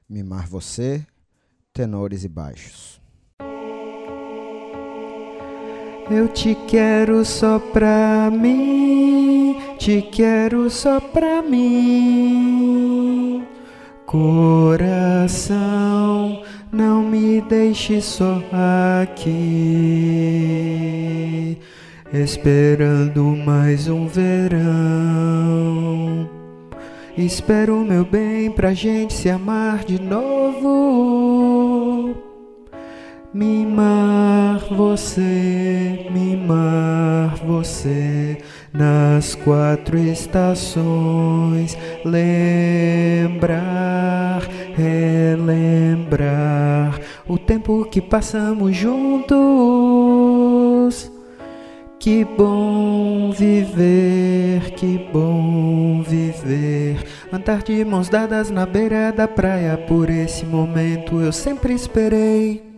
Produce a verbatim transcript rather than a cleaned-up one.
Mimar você, tenores e baixos. Eu te quero só pra mim, te quero só pra mim. Coração, não me deixe só aqui, esperando mais um verão. Espero o meu bem pra gente se amar de novo. Mimar você, mimar você, nas quatro estações. Lembrar, relembrar o tempo que passamos juntos. Que bom viver, que bom viver, andar de mãos dadas na beira da praia. Por esse momento eu sempre esperei.